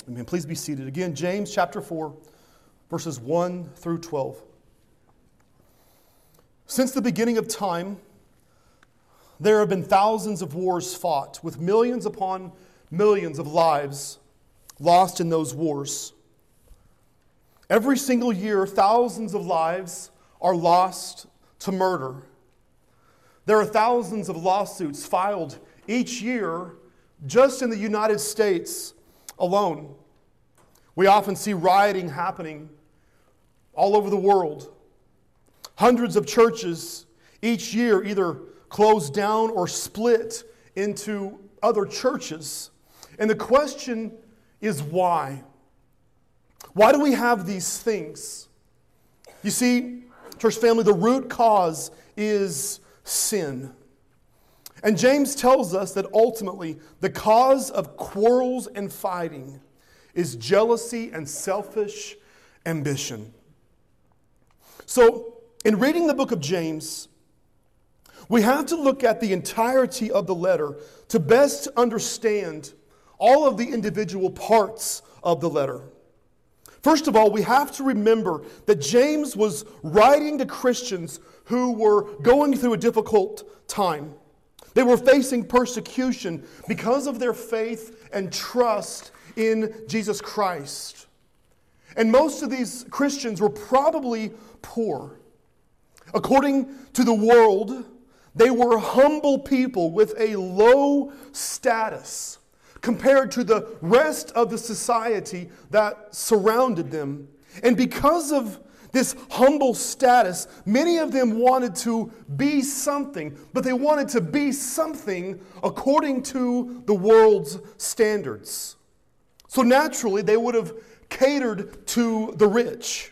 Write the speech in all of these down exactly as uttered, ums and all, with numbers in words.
Amen. Please be seated. Again, James chapter four, verses one through twelve. Since the beginning of time, there have been thousands of wars fought, with millions upon millions of lives lost in those wars. Every single year, thousands of lives are lost to murder. There are thousands of lawsuits filed each year just in the United States alone. We often see rioting happening all over the world. Hundreds of churches each year either close down or split into other churches. And the question is why? Why do we have these things? You see, church family, the root cause is sin. And James tells us that ultimately the cause of quarrels and fighting is jealousy and selfish ambition. So, in reading the book of James, we have to look at the entirety of the letter to best understand all of the individual parts of the letter. First of all, we have to remember that James was writing to Christians who were going through a difficult time. They were facing persecution because of their faith and trust in Jesus Christ. And most of these Christians were probably poor. According to the world, they were humble people with a low status compared to the rest of the society that surrounded them. And because of this humble status, many of them wanted to be something, but they wanted to be something according to the world's standards. So naturally, they would have catered to the rich.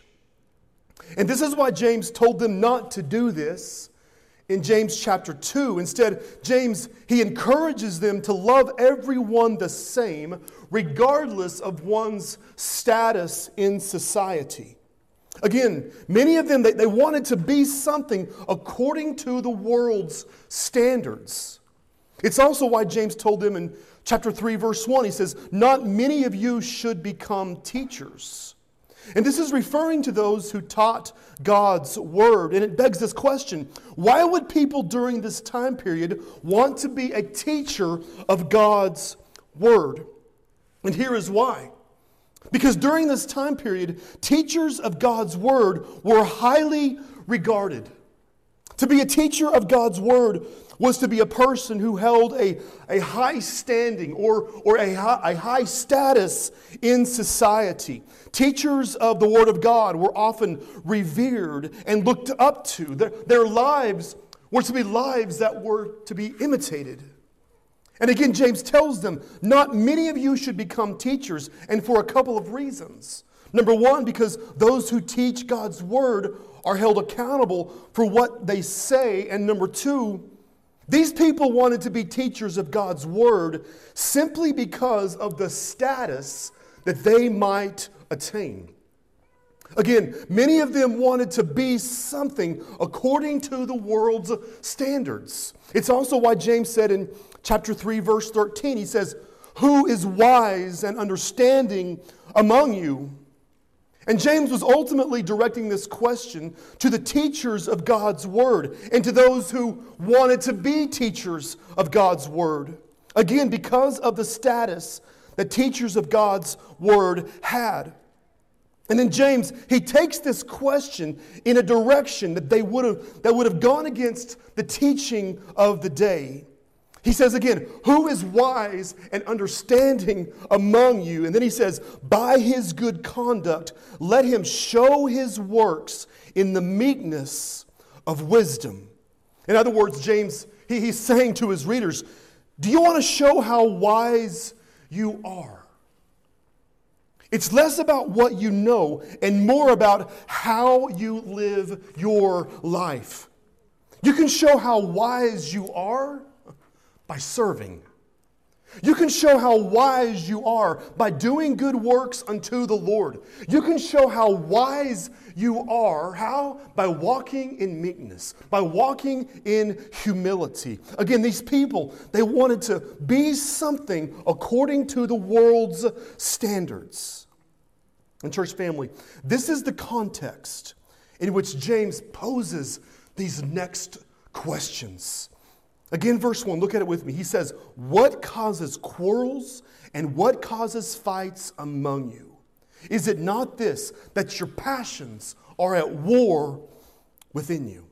And this is why James told them not to do this in James chapter two. Instead, James, he encourages them to love everyone the same, regardless of one's status in society. Again, many of them, they, they wanted to be something according to the world's standards. It's also why James told them in chapter three, verse one, he says, "Not many of you should become teachers." And this is referring to those who taught God's word. And it begs this question: why would people during this time period want to be a teacher of God's word? And here is why. Because during this time period, teachers of God's word were highly regarded. To be a teacher of God's word was to be a person who held a, a high standing or, or a, high, a high status in society. Teachers of the Word of God were often revered and looked up to. Their, their lives were to be lives that were to be imitated. And again, James tells them, not many of you should become teachers, and for a couple of reasons. Number one, because those who teach God's Word are held accountable for what they say. And number two, these people wanted to be teachers of God's Word simply because of the status that they might attain. Again, many of them wanted to be something according to the world's standards. It's also why James said in chapter three, verse thirteen, he says, "Who is wise and understanding among you?" And James was ultimately directing this question to the teachers of God's Word and to those who wanted to be teachers of God's Word. Again, because of the status that teachers of God's Word had. And then James, he takes this question in a direction that they would have that would have gone against the teaching of the day. He says again, "Who is wise and understanding among you?" And then he says, "By his good conduct, let him show his works in the meekness of wisdom." In other words, James, he, he's saying to his readers, do you want to show how wise you are? It's less about what you know and more about how you live your life. You can show how wise you are by serving. You can show how wise you are by doing good works unto the Lord. You can show how wise you are. How? By walking in meekness, by walking in humility. Again, these people, they wanted to be something according to the world's standards. And church family, this is the context in which James poses these next questions. Again, verse one, look at it with me. He says, what causes quarrels and what causes fights among you? Is it not this, that your passions are at war within you?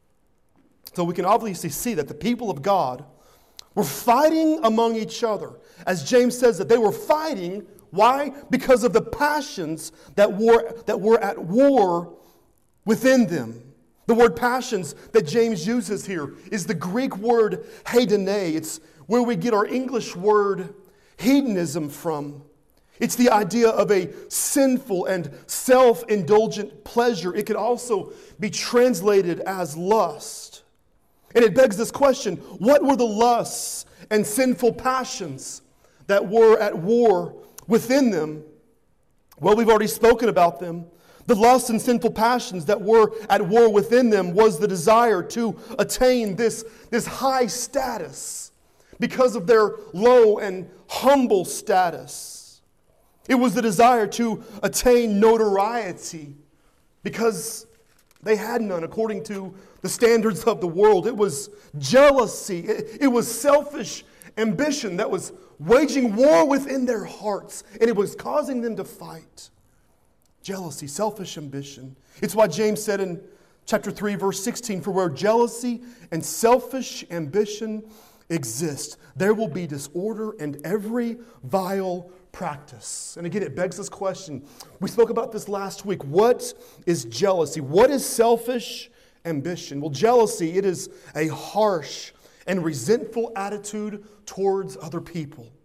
So we can obviously see that the people of God were fighting among each other. As James says that they were fighting, why? Because of the passions that were, that were at war within them. The word passions that James uses here is the Greek word hedone. It's where we get our English word hedonism from. It's the idea of a sinful and self-indulgent pleasure. It could also be translated as lust. And it begs this question, what were the lusts and sinful passions that were at war within them? Well, we've already spoken about them. The lusts and sinful passions that were at war within them was the desire to attain this, this high status because of their low and humble status. It was the desire to attain notoriety because they had none according to the standards of the world. It was jealousy. It, it was selfish ambition that was waging war within their hearts, and it was causing them to fight. Jealousy, selfish ambition. It's why James said in chapter three, verse sixteen, for where jealousy and selfish ambition exist, there will be disorder and every vile practice. And again, it begs this question. We spoke about this last week. What is jealousy? What is selfish ambition? Well, jealousy, it is a harsh and resentful attitude towards other people.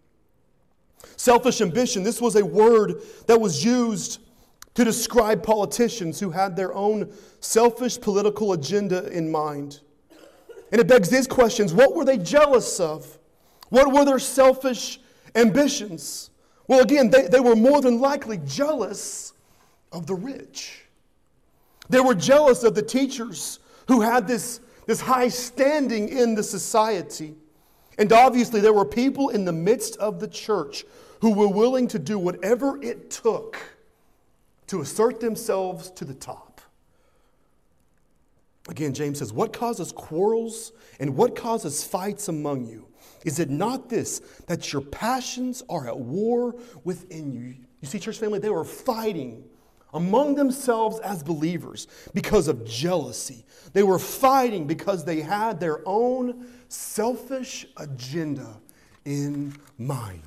Selfish ambition, this was a word that was used to describe politicians who had their own selfish political agenda in mind. And it begs these questions. What were they jealous of? What were their selfish ambitions? Well, again, they, they were more than likely jealous of the rich. They were jealous of the teachers who had this, this high standing in the society. And obviously, there were people in the midst of the church who were willing to do whatever it took to assert themselves to the top. Again, James says, what causes quarrels and what causes fights among you? Is it not this, that your passions are at war within you? You see, church family, they were fighting among themselves as believers because of jealousy. They were fighting because they had their own selfish agenda in mind.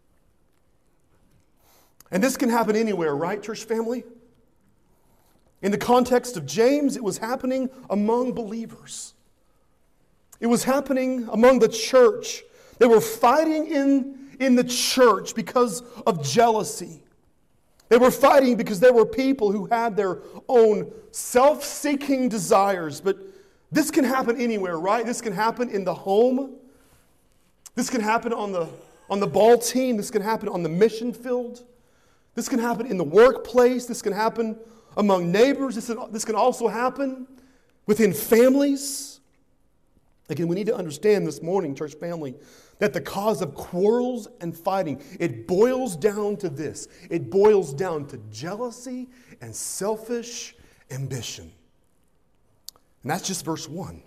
And this can happen anywhere, right, church family? In the context of James, it was happening among believers. It was happening among the church. They were fighting in, in the church because of jealousy. They were fighting because there were people who had their own self-seeking desires. But this can happen anywhere, right? This can happen in the home. This can happen on the, on the ball team. This can happen on the mission field. This can happen in the workplace. This can happen among neighbors. This, this can also happen within families. Again, we need to understand this morning, church family, that the cause of quarrels and fighting, it boils down to this. It boils down to jealousy and selfish ambition. And that's just verse one.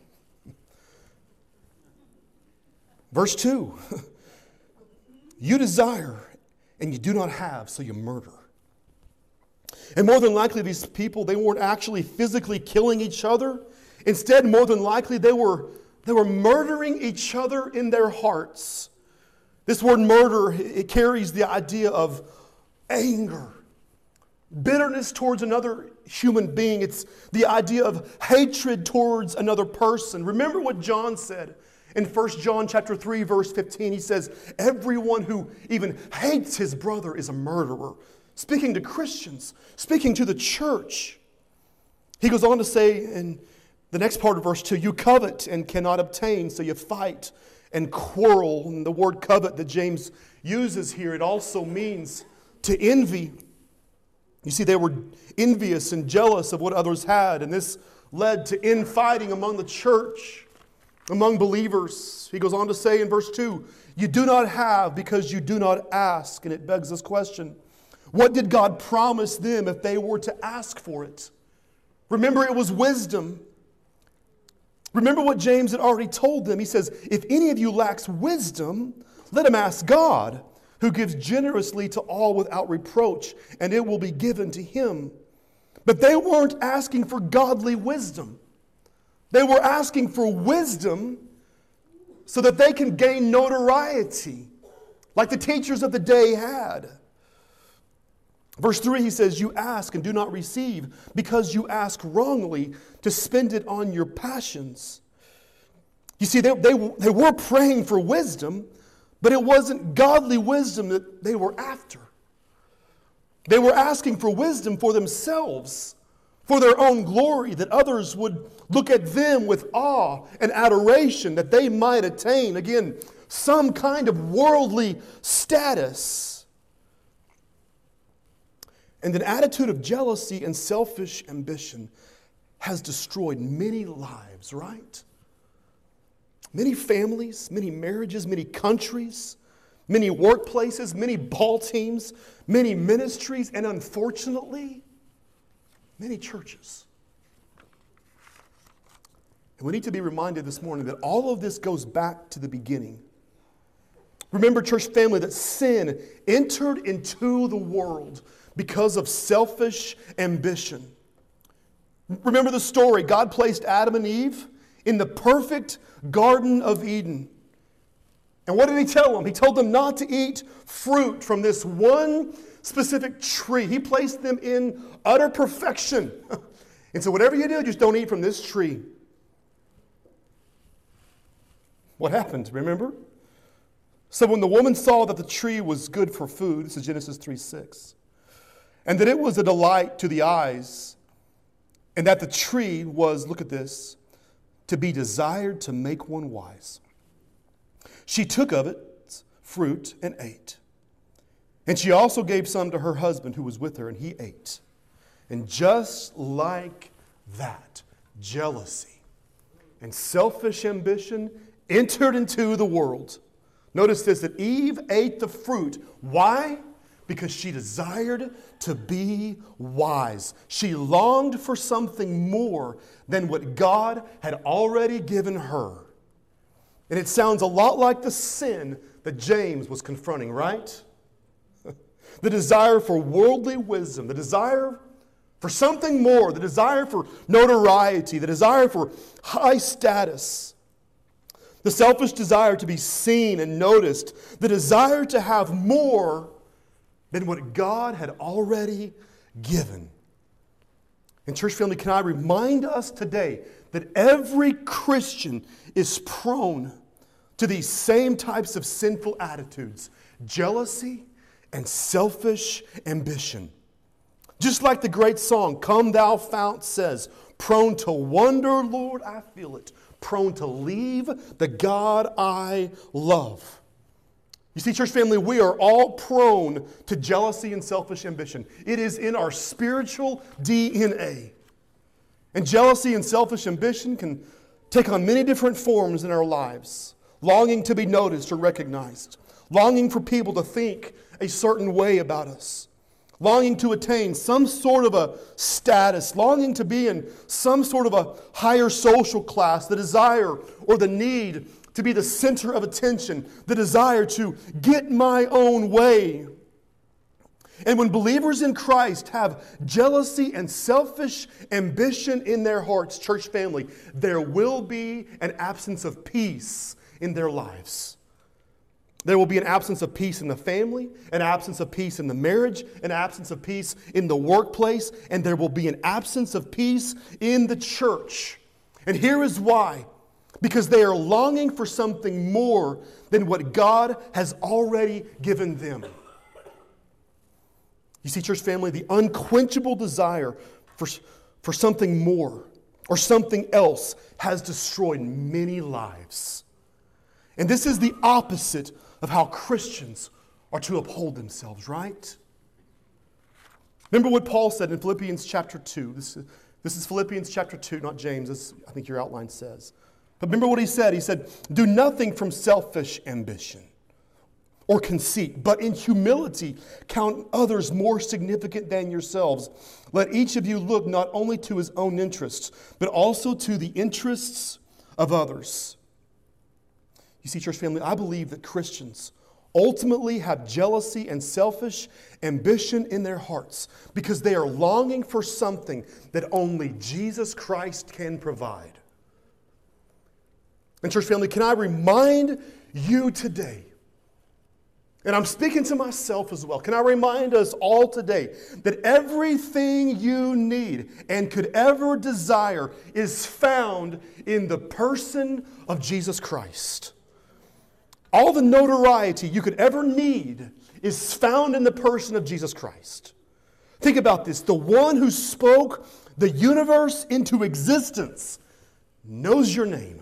Verse two. You desire and you do not have, so you murder. And more than likely, these people, they weren't actually physically killing each other. Instead, more than likely, they were, they were murdering each other in their hearts. This word murder, it carries the idea of anger, bitterness towards another human being. It's the idea of hatred towards another person. Remember what John said in First John chapter three, verse fifteen. He says, everyone who even hates his brother is a murderer. Speaking to Christians, speaking to the church. He goes on to say in the next part of verse two, you covet and cannot obtain, so you fight and quarrel. And the word covet that James uses here, it also means to envy. You see, they were envious and jealous of what others had, and this led to infighting among the church, among believers. He goes on to say in verse two, you do not have because you do not ask. And it begs this question, what did God promise them if they were to ask for it? Remember, it was wisdom. Remember what James had already told them. He says, if any of you lacks wisdom, let him ask God, who gives generously to all without reproach, and it will be given to him. But they weren't asking for godly wisdom. They were asking for wisdom so that they can gain notoriety, like the teachers of the day had. Verse three, he says, you ask and do not receive because you ask wrongly to spend it on your passions. You see, they, they, they were praying for wisdom, but it wasn't godly wisdom that they were after. They were asking for wisdom for themselves, for their own glory, that others would look at them with awe and adoration, that they might attain, again, some kind of worldly status. And an attitude of jealousy and selfish ambition has destroyed many lives, right? Many families, many marriages, many countries, many workplaces, many ball teams, many ministries, and unfortunately, many churches. And we need to be reminded this morning that all of this goes back to the beginning. Remember, church family, that sin entered into the world because of selfish ambition. Remember the story. God placed Adam and Eve in the perfect Garden of Eden. And what did he tell them? He told them not to eat fruit from this one specific tree. He placed them in utter perfection. And so whatever you do, just don't eat from this tree. What happened, remember? So when the woman saw that the tree was good for food, this is Genesis three six, and that it was a delight to the eyes, and that the tree was, look at this, to be desired to make one wise, she took of its fruit and ate. And she also gave some to her husband who was with her, and he ate. And just like that, jealousy and selfish ambition entered into the world. Notice this, that Eve ate the fruit. Why? Because she desired to be wise. She longed for something more than what God had already given her. And it sounds a lot like the sin that James was confronting, right? The desire for worldly wisdom, the desire for something more, the desire for notoriety, the desire for high status, the selfish desire to be seen and noticed, the desire to have more than what God had already given. And church family, can I remind us today that every Christian is prone to these same types of sinful attitudes, jealousy and selfish ambition. Just like the great song, Come Thou Fount says, prone to wonder, Lord, I feel it, prone to leave the God I love. You see, church family, we are all prone to jealousy and selfish ambition. It is in our spiritual D N A. And jealousy and selfish ambition can take on many different forms in our lives. Longing to be noticed or recognized. Longing for people to think a certain way about us. Longing to attain some sort of a status. Longing to be in some sort of a higher social class. The desire or the need to be the center of attention. The desire to get my own way. And when believers in Christ have jealousy and selfish ambition in their hearts, church family, there will be an absence of peace in their lives. There will be an absence of peace in the family, an absence of peace in the marriage, an absence of peace in the workplace, and there will be an absence of peace in the church. And here is why. Because they are longing for something more than what God has already given them. You see, church family, the unquenchable desire for, for something more or something else has destroyed many lives. And this is the opposite of how Christians are to uphold themselves, right? Remember what Paul said in Philippians chapter two. This, this is Philippians chapter two, not James, as I think your outline says. But remember what he said. He said, do nothing from selfish ambition or conceit, but in humility count others more significant than yourselves. Let each of you look not only to his own interests, but also to the interests of others. You see, church family, I believe that Christians ultimately have jealousy and selfish ambition in their hearts because they are longing for something that only Jesus Christ can provide. And church family, can I remind you today, and I'm speaking to myself as well, can I remind us all today that everything you need and could ever desire is found in the person of Jesus Christ. All the notoriety you could ever need is found in the person of Jesus Christ. Think about this. The one who spoke the universe into existence knows your name.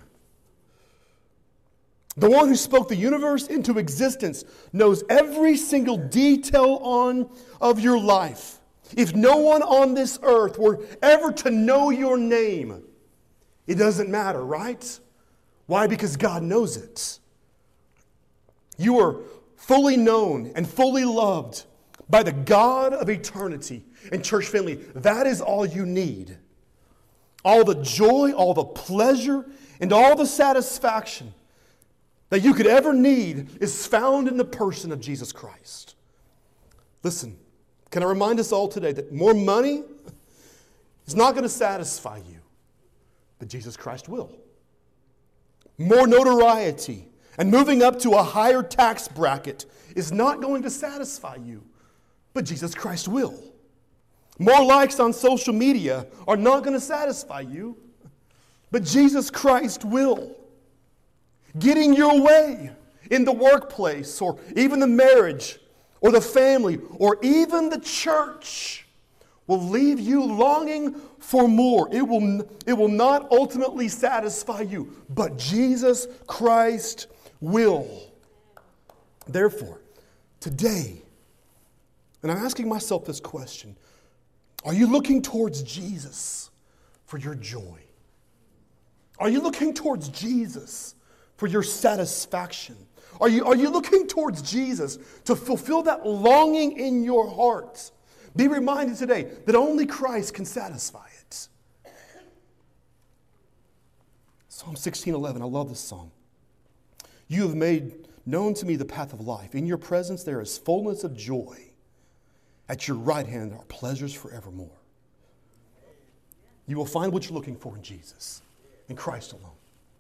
The one who spoke the universe into existence knows every single detail on of your life. If no one on this earth were ever to know your name, it doesn't matter, right? Why? Because God knows it. You are fully known and fully loved by the God of eternity. And church family, that is all you need. All the joy, all the pleasure, and all the satisfaction that you could ever need is found in the person of Jesus Christ. Listen, can I remind us all today that more money is not going to satisfy you, but Jesus Christ will. More notoriety and moving up to a higher tax bracket is not going to satisfy you, but Jesus Christ will. More likes on social media are not going to satisfy you, but Jesus Christ will. Getting your way in the workplace or even the marriage or the family or even the church will leave you longing for more. It will, it will not ultimately satisfy you, but Jesus Christ will. Therefore, today, and I'm asking myself this question, are you looking towards Jesus for your joy? Are you looking towards Jesus for your satisfaction? Are you, are you looking towards Jesus to fulfill that longing in your heart? Be reminded today that only Christ can satisfy it. Psalm sixteen eleven, I love this song. You have made known to me the path of life. In your presence there is fullness of joy. At your right hand are pleasures forevermore. You will find what you're looking for in Jesus, in Christ alone.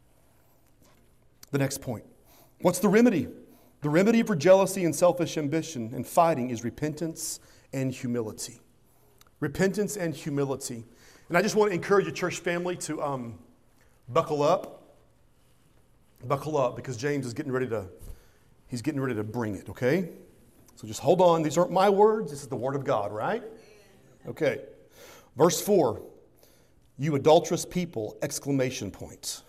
The next point. What's the remedy? The remedy for jealousy and selfish ambition and fighting is repentance and humility. Repentance and humility. And I just want to encourage your church family to um, buckle up. Buckle up, because James is getting ready to, he's getting ready to bring it, okay? So just hold on. These aren't my words. This is the word of God, right? Okay. Verse four. You adulterous people, exclamation point.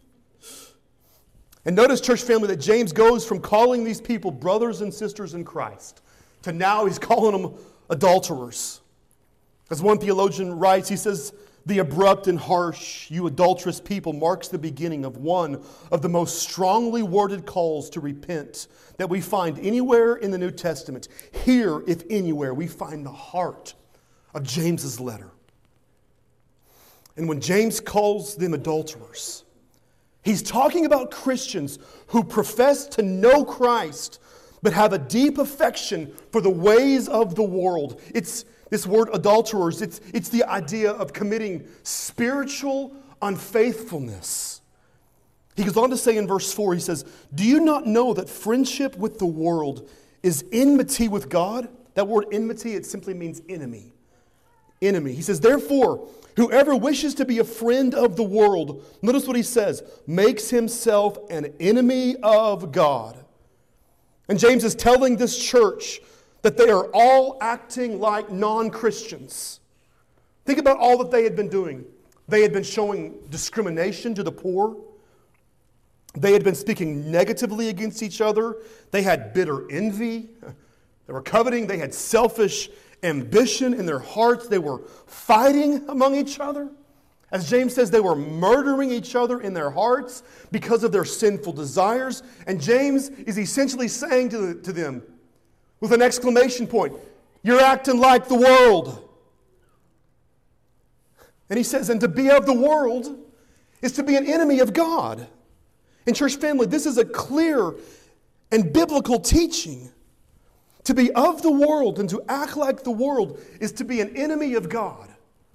And notice, church family, that James goes from calling these people brothers and sisters in Christ to now he's calling them adulterers. As one theologian writes, he says, the abrupt and harsh, you adulterous people, marks the beginning of one of the most strongly worded calls to repent that we find anywhere in the New Testament. Here, if anywhere, we find the heart of James's letter. And when James calls them adulterers, he's talking about Christians who profess to know Christ, but have a deep affection for the ways of the world. It's this word adulterers, it's, it's the idea of committing spiritual unfaithfulness. He goes on to say in verse four, he says, do you not know that friendship with the world is enmity with God? That word enmity, it simply means enemy. Enemy. He says, therefore, whoever wishes to be a friend of the world, notice what he says, makes himself an enemy of God. And James is telling this church that they are all acting like non-Christians. Think about all that they had been doing. They had been showing discrimination to the poor. They had been speaking negatively against each other. They had bitter envy. They were coveting. They had selfish ambition in their hearts. They were fighting among each other. As James says, they were murdering each other in their hearts because of their sinful desires. And James is essentially saying to, the, to them with an exclamation point, you're acting like the world. And he says, and to be of the world is to be an enemy of God. And church family, this is a clear and biblical teaching. To be of the world and to act like the world is to be an enemy of God.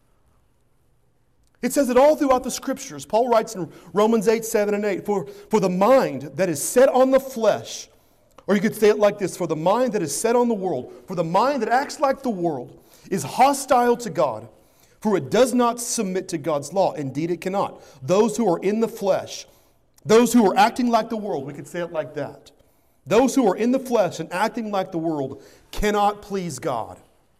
It says it all throughout the Scriptures. Paul writes in Romans eight, seven, and eight, for, for the mind that is set on the flesh, or you could say it like this, for the mind that is set on the world, for the mind that acts like the world is hostile to God, for it does not submit to God's law. Indeed, it cannot. Those who are in the flesh, those who are acting like the world, we could say it like that. Those who are in the flesh and acting like the world cannot please God.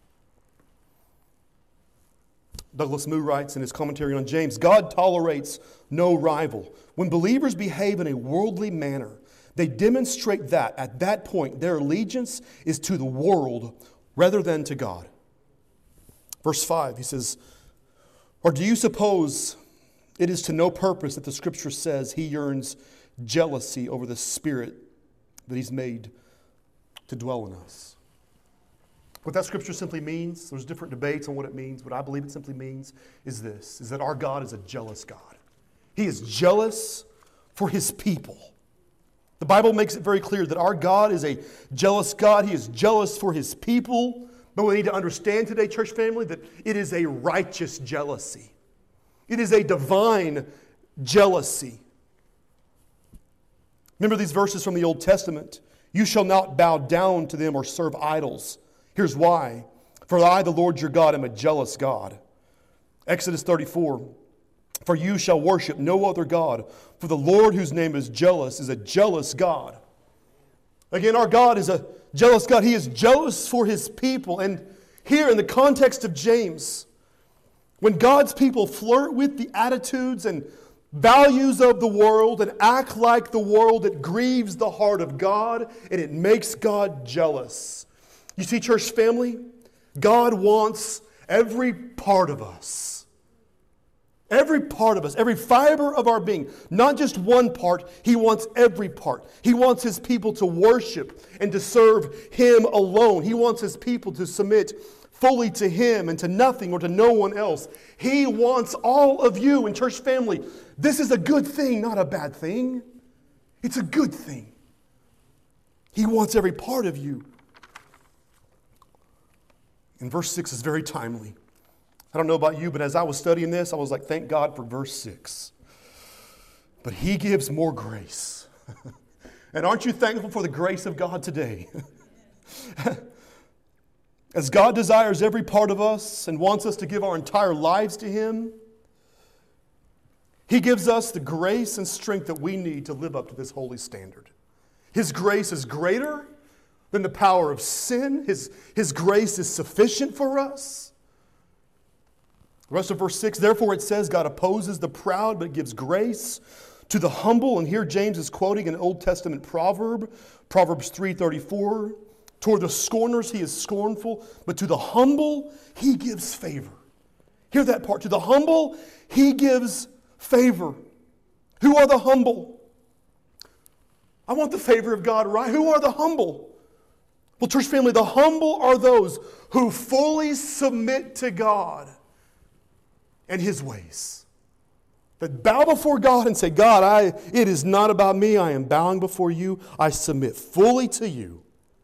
Douglas Moo writes in his commentary on James, God tolerates no rival. When believers behave in a worldly manner, they demonstrate that at that point their allegiance is to the world rather than to God. Verse five, he says, or do you suppose it is to no purpose that the Scripture says he yearns jealousy over the Spirit that he's made to dwell in us? What that Scripture simply means, there's different debates on what it means. What I believe it simply means is this, is that our God is a jealous God. He is jealous for His people. The Bible makes it very clear that our God is a jealous God. He is jealous for His people. But we need to understand today, church family, that it is a righteous jealousy. It is a divine jealousy. Remember these verses from the Old Testament. You shall not bow down to them or serve idols. Here's why. For I, the Lord your God, am a jealous God. Exodus thirty-four. For you shall worship no other God. For the Lord whose name is jealous is a jealous God. Again, our God is a jealous God. He is jealous for His people. And here in the context of James, when God's people flirt with the attitudes and values of the world and act like the world, it grieves the heart of God and it makes God jealous. You see, church family, God wants every part of us. Every part of us, every fiber of our being, not just one part, He wants every part. He wants His people to worship and to serve Him alone. He wants His people to submit fully to Him and to nothing or to no one else. He wants all of you. And church family, this is a good thing, not a bad thing. It's a good thing. He wants every part of you. And verse six is very timely. I don't know about you, but as I was studying this, I was like, thank God for verse six. But He gives more grace. And aren't you thankful for the grace of God today? As God desires every part of us and wants us to give our entire lives to Him, He gives us the grace and strength that we need to live up to this holy standard. His grace is greater than the power of sin. His, his grace is sufficient for us. The rest of verse six, therefore it says, God opposes the proud, but gives grace to the humble. And here James is quoting an Old Testament proverb, Proverbs three thirty-four. Toward the scorners he is scornful, but to the humble he gives favor. Hear that part. To the humble he gives favor. Who are the humble? I want the favor of God, right? Who are the humble? Well, church family, the humble are those who fully submit to God and His ways. That bow before God and say, God, I, it is not about me. I am bowing before you. I submit fully to you.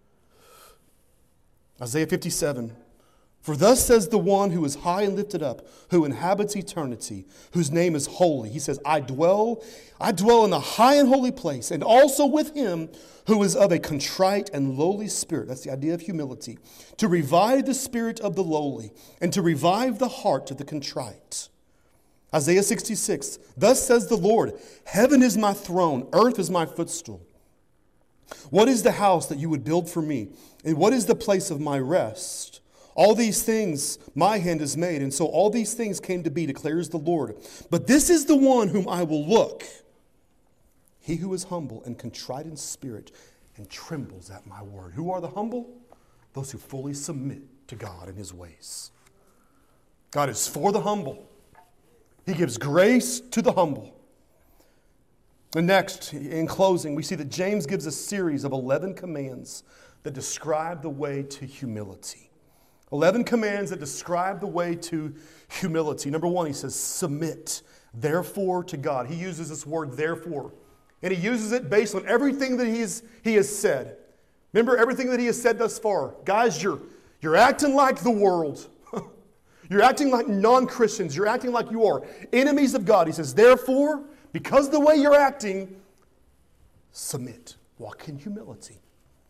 Isaiah fifty-seven. For thus says the one who is high and lifted up, who inhabits eternity, whose name is holy. He says, I dwell, I dwell in the high and holy place, and also with Him who is of a contrite and lowly spirit. That's the idea of humility. To revive the spirit of the lowly, and to revive the heart of the contrite. Isaiah sixty-six. Thus says the Lord, heaven is my throne, earth is my footstool. What is the house that you would build for me? And what is the place of my rest? All these things my hand has made, and so all these things came to be, declares the Lord. But this is the one whom I will look. He who is humble and contrite in spirit and trembles at my word. Who are the humble? Those who fully submit to God and his ways. God is for the humble. He gives grace to the humble. And next, in closing, we see that James gives a series of eleven commands that describe the way to humility. eleven commands that describe the way to humility. Number one, he says, submit, therefore, to God. He uses this word, therefore. And he uses it based on everything that he's, he has said. Remember everything that he has said thus far. Guys, you're, you're acting like the world. You're acting like non-Christians. You're acting like you are enemies of God. He says, therefore, because of the way you're acting, submit. Walk in humility.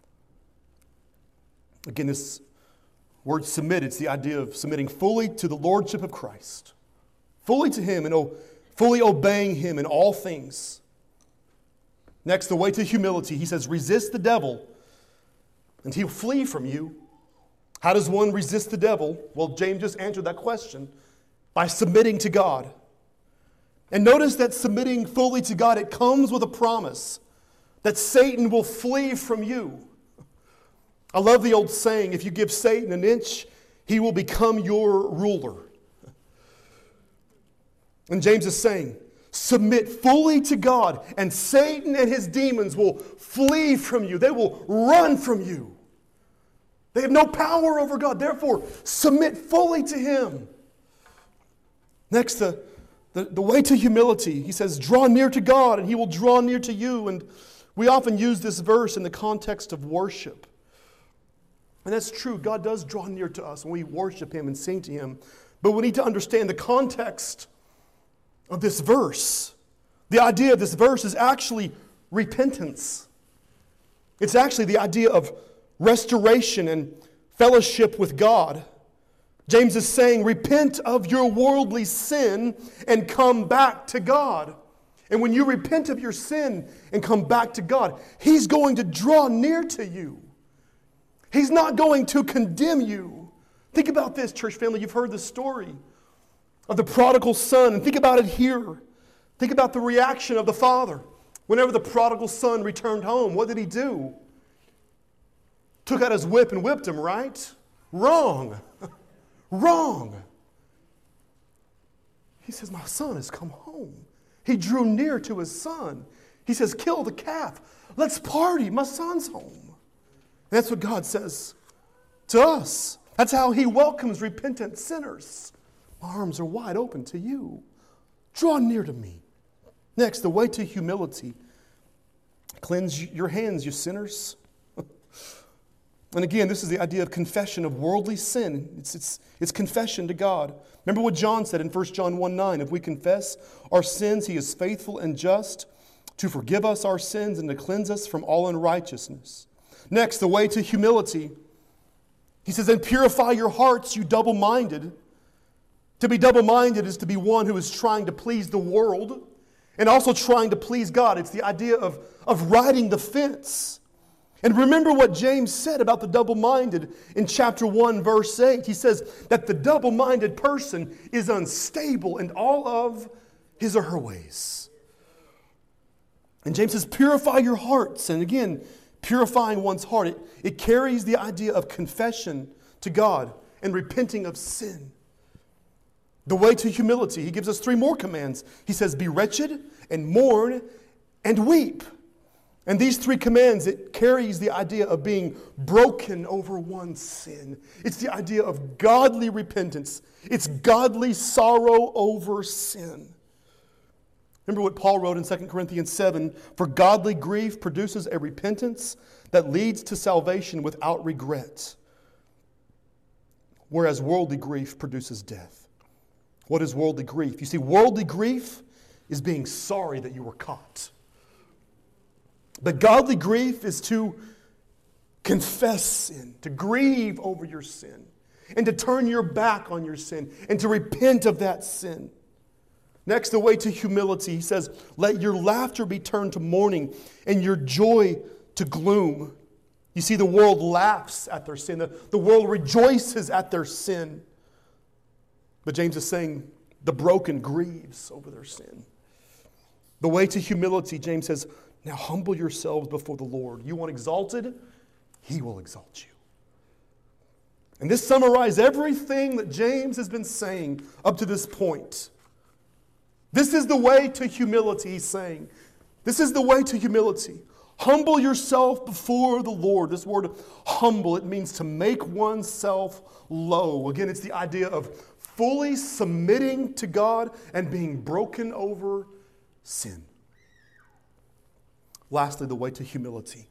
Again, this word submit, it's the idea of submitting fully to the lordship of Christ. Fully to him and oh, fully obeying him in all things. Next, the way to humility. He says, resist the devil and he'll flee from you. How does one resist the devil? Well, James just answered that question by submitting to God. And notice that submitting fully to God, it comes with a promise that Satan will flee from you. I love the old saying, if you give Satan an inch, he will become your ruler. And James is saying, submit fully to God, and Satan and his demons will flee from you. They will run from you. They have no power over God. Therefore, submit fully to him. Next, the, the, the way to humility. He says, draw near to God, and he will draw near to you. And we often use this verse in the context of worship. And that's true. God does draw near to us when we worship him and sing to him. But we need to understand the context of this verse. The idea of this verse is actually repentance. It's actually the idea of restoration and fellowship with God. James is saying, repent of your worldly sin and come back to God. And when you repent of your sin and come back to God, he's going to draw near to you. He's not going to condemn you. Think about this, church family. You've heard the story of the prodigal son, and think about it here. Think about the reaction of the father. Whenever the prodigal son returned home, what did he do? Took out his whip and whipped him, right? Wrong. Wrong. He says, my son has come home. He drew near to his son. He says, kill the calf. Let's party. My son's home. And that's what God says to us. That's how he welcomes repentant sinners. My arms are wide open to you. Draw near to me. Next, the way to humility. Cleanse your hands, you sinners. And again, this is the idea of confession of worldly sin. It's, it's, it's confession to God. Remember what John said in First John one nine. If we confess our sins, he is faithful and just to forgive us our sins and to cleanse us from all unrighteousness. Next, the way to humility. He says, and purify your hearts, you double-minded. To be double-minded is to be one who is trying to please the world and also trying to please God. It's the idea of, of riding the fence. And remember what James said about the double-minded in chapter one, verse eight. He says that the double-minded person is unstable in all of his or her ways. And James says, purify your hearts. And again, purifying one's heart, it, it carries the idea of confession to God and repenting of sin. The way to humility, he gives us three more commands. He says, be wretched and mourn and weep. And these three commands, it carries the idea of being broken over one's sin. It's the idea of godly repentance. It's godly sorrow over sin. Remember what Paul wrote in Second Corinthians seven, for godly grief produces a repentance that leads to salvation without regret, whereas worldly grief produces death. What is worldly grief? You see, worldly grief is being sorry that you were caught. But godly grief is to confess sin, to grieve over your sin, and to turn your back on your sin, and to repent of that sin. Next, the way to humility, he says, let your laughter be turned to mourning, and your joy to gloom. You see, the world laughs at their sin. The, the world rejoices at their sin. But James is saying, the broken grieves over their sin. The way to humility, James says, now humble yourselves before the Lord. You want exalted? He will exalt you. And this summarizes everything that James has been saying up to this point. This is the way to humility, he's saying. This is the way to humility. Humble yourself before the Lord. This word humble, it means to make oneself low. Again, it's the idea of fully submitting to God and being broken over sin. Lastly, the way to humility.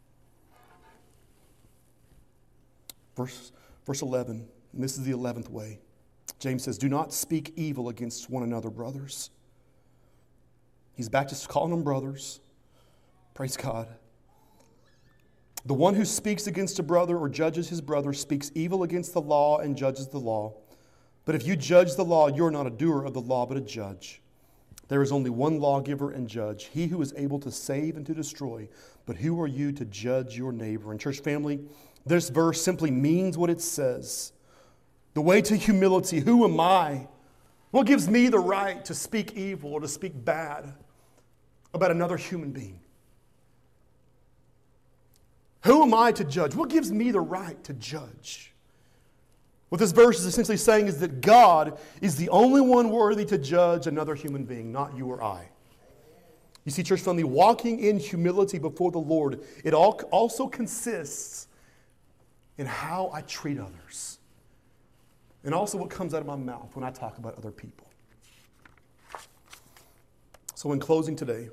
Verse, verse eleven, and this is the eleventh way. James says, do not speak evil against one another, brothers. He's back to calling them brothers. Praise God. The one who speaks against a brother or judges his brother speaks evil against the law and judges the law. But if you judge the law, you are not a doer of the law, but a judge. There is only one lawgiver and judge, he who is able to save and to destroy. But who are you to judge your neighbor? And church family, this verse simply means what it says. The way to humility, who am I? What gives me the right to speak evil or to speak bad about another human being? Who am I to judge? What gives me the right to judge? What this verse is essentially saying is that God is the only one worthy to judge another human being, not you or I. You see, church family, walking in humility before the Lord, it all also consists in how I treat others. And also what comes out of my mouth when I talk about other people. So in closing today,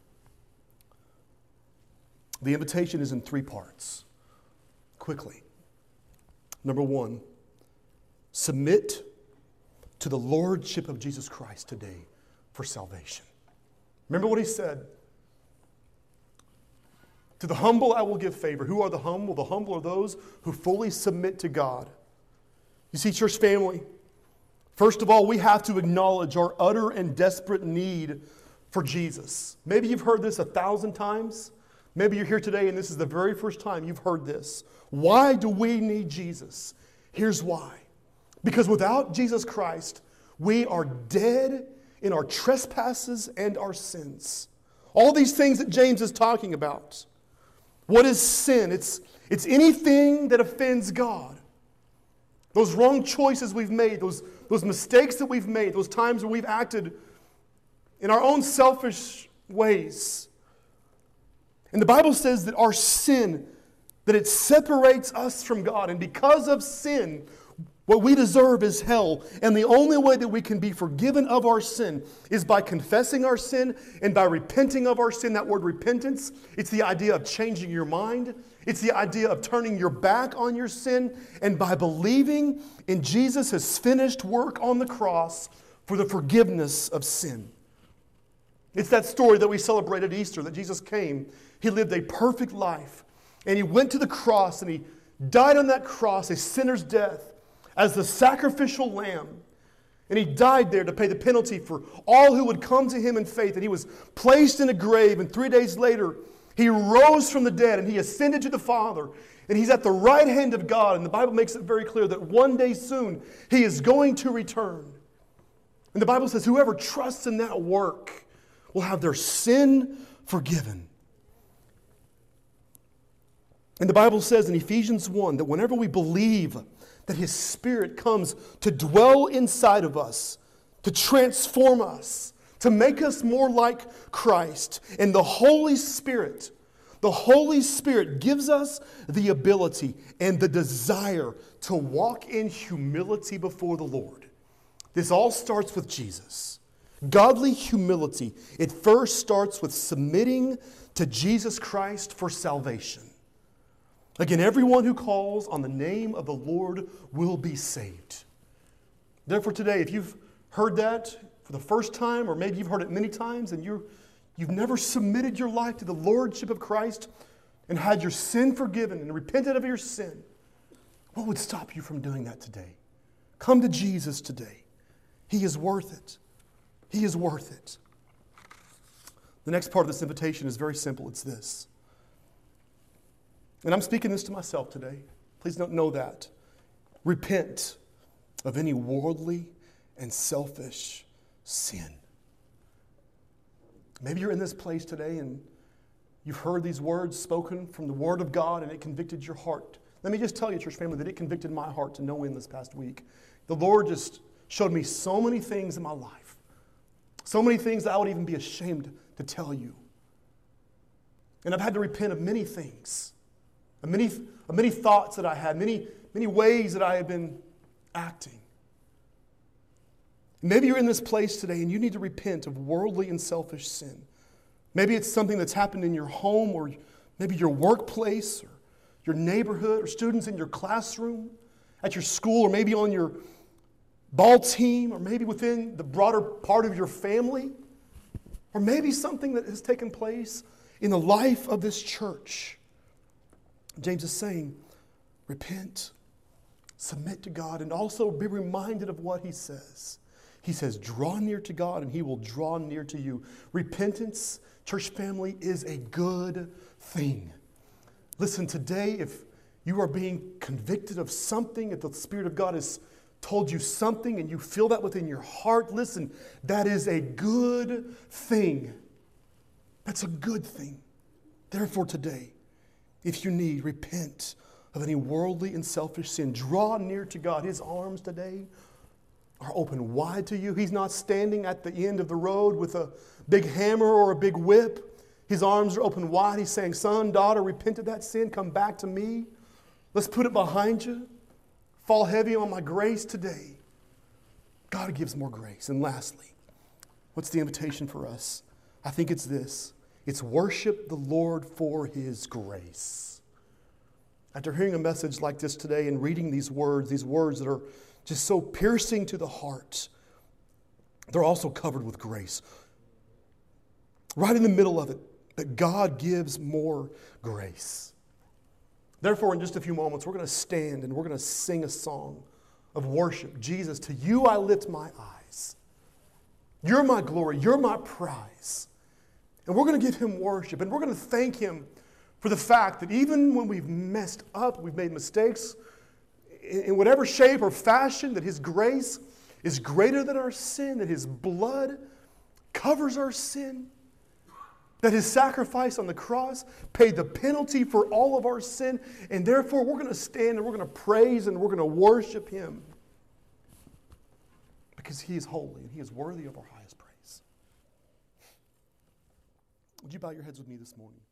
the invitation is in three parts. Quickly. Number one, submit to the lordship of Jesus Christ today for salvation. Remember what he said. To the humble I will give favor. Who are the humble? The humble are those who fully submit to God. You see, church family, first of all, we have to acknowledge our utter and desperate need for Jesus. Maybe you've heard this a thousand times. Maybe you're here today and this is the very first time you've heard this. Why do we need Jesus? Here's why. Because without Jesus Christ, we are dead in our trespasses and our sins. All these things that James is talking about. What is sin? It's, it's anything that offends God. Those wrong choices we've made, those, those mistakes that we've made, those times where we've acted in our own selfish ways. And the Bible says that our sin, that it separates us from God. And because of sin, what we deserve is hell. And the only way that we can be forgiven of our sin is by confessing our sin and by repenting of our sin. That word repentance, it's the idea of changing your mind. It's the idea of turning your back on your sin. And by believing in Jesus' finished work on the cross for the forgiveness of sin. It's that story that we celebrate at Easter, that Jesus came. He lived a perfect life. And he went to the cross and he died on that cross, a sinner's death, as the sacrificial lamb. And he died there to pay the penalty for all who would come to him in faith. And he was placed in a grave. And three days later, he rose from the dead and he ascended to the Father. And he's at the right hand of God. And the Bible makes it very clear that one day soon he is going to return. And the Bible says whoever trusts in that work will have their sin forgiven. And the Bible says in Ephesians one that whenever we believe that His Spirit comes to dwell inside of us, to transform us, to make us more like Christ, and the Holy Spirit, the Holy Spirit gives us the ability and the desire to walk in humility before the Lord. This all starts with Jesus. Godly humility, it first starts with submitting to Jesus Christ for salvation. Again, everyone who calls on the name of the Lord will be saved. Therefore today, if you've heard that for the first time, or maybe you've heard it many times, and you're, you've never submitted your life to the Lordship of Christ and had your sin forgiven and repented of your sin, what would stop you from doing that today? Come to Jesus today. He is worth it. He is worth it. The next part of this invitation is very simple. It's this. And I'm speaking this to myself today. Please don't know that. Repent of any worldly and selfish sin. Maybe you're in this place today and you've heard these words spoken from the Word of God and it convicted your heart. Let me just tell you, church family, that it convicted my heart to no end this past week. The Lord just showed me so many things in my life. So many things that I would even be ashamed to tell you. And I've had to repent of many things. Of many, of many thoughts that I had. Many, many ways that I had been acting. Maybe you're in this place today and you need to repent of worldly and selfish sin. Maybe it's something that's happened in your home or maybe your workplace or your neighborhood or students in your classroom, at your school, or maybe on your ball team, or maybe within the broader part of your family, or maybe something that has taken place in the life of this church. James is saying, repent, submit to God, and also be reminded of what he says. He says, draw near to God and he will draw near to you. Repentance, church family, is a good thing. Listen, today, if you are being convicted of something, if the Spirit of God has told you something and you feel that within your heart, listen, that is a good thing. That's a good thing. Therefore, today, if you need, repent of any worldly and selfish sin. Draw near to God. His arms today are open wide to you. He's not standing at the end of the road with a big hammer or a big whip. His arms are open wide. He's saying, son, daughter, repent of that sin. Come back to me. Let's put it behind you. Fall heavy on my grace today. God gives more grace. And lastly, what's the invitation for us? I think it's this. It's worship the Lord for his grace. After hearing a message like this today and reading these words, these words that are just so piercing to the heart, they're also covered with grace. Right in the middle of it, that God gives more grace. Therefore, in just a few moments, we're going to stand and we're going to sing a song of worship. Jesus, to you I lift my eyes. You're my glory. You're my prize. And we're going to give him worship. And we're going to thank him for the fact that even when we've messed up, we've made mistakes, in whatever shape or fashion, that his grace is greater than our sin, that his blood covers our sin, that his sacrifice on the cross paid the penalty for all of our sin, and therefore we're going to stand and we're going to praise and we're going to worship him because he is holy and he is worthy of our highest praise. Would you bow your heads with me this morning?